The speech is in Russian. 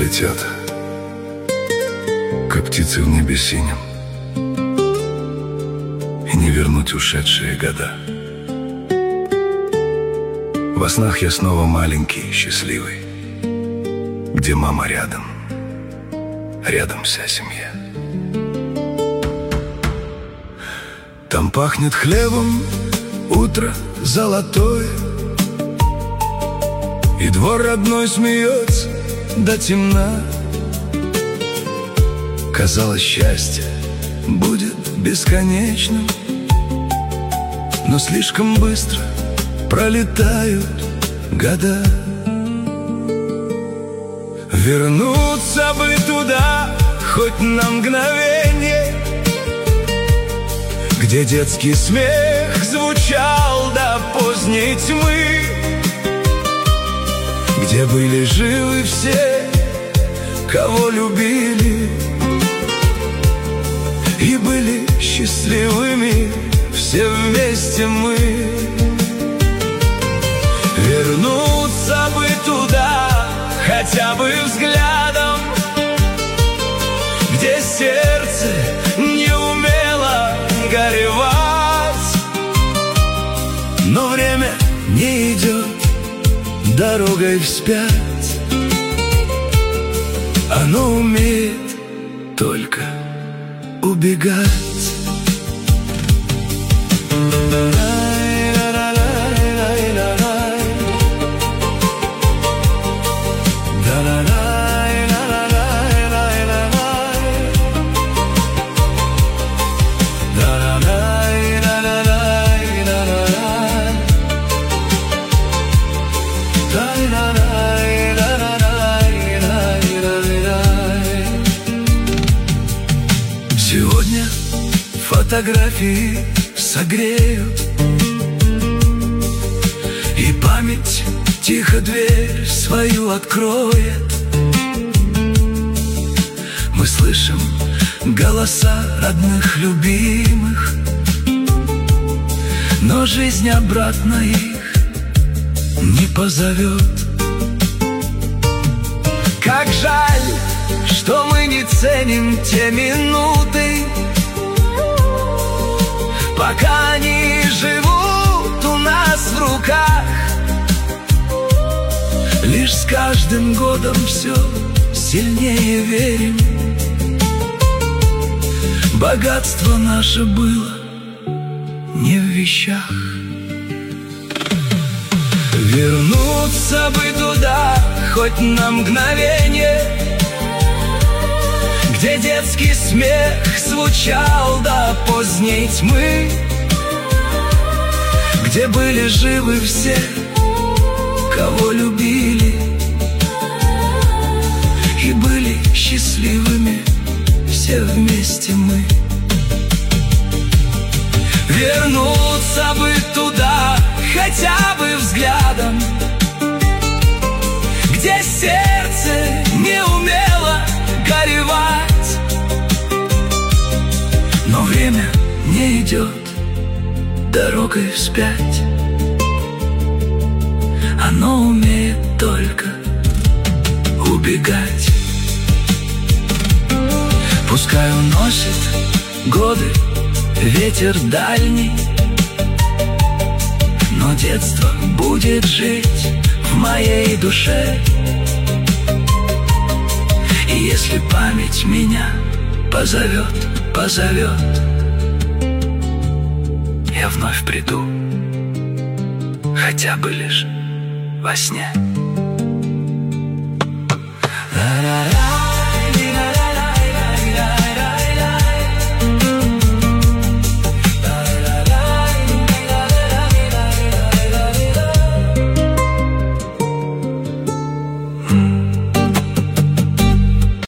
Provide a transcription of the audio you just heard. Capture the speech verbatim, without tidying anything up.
летят, как птицы в небе синем, и не вернуть ушедшие года. Во снах я снова маленький, счастливый, где мама рядом, рядом вся семья. Там пахнет хлебом утро золотое, и двор родной смеется до темна. Казалось, счастье будет бесконечным, но слишком быстро пролетают года. Вернуться бы туда хоть на мгновение, где детский смех звучал до поздней тьмы, где были живы все, кого любили, и были счастливыми все вместе мы. Вернуться бы туда хотя бы взглядом, где сердце не умело горевать, но время не идет дорогой вспять, оно умеет только убегать. Сегодня фотографии согреют, и память тихо дверь свою откроет. Мы слышим голоса родных, любимых, но жизнь обратно их не позовет. Как жаль, что мы не ценим те минуты, пока они живут у нас в руках. Лишь с каждым годом все сильнее верим, богатство наше было не в вещах. Вернуться бы туда хоть на мгновение, где детский смех звучал до поздней тьмы, где были живы все, кого любили, и были счастливыми все вместе мы. Вернуться бы туда хотя бы взглядом, где сердце не умело горевать, но время не идет дорогой вспять, оно умеет только убегать. Пускай уносит годы ветер дальний, но детство будет жить в моей душе. И если память меня позовет, позовет, я вновь приду, хотя бы лишь во сне.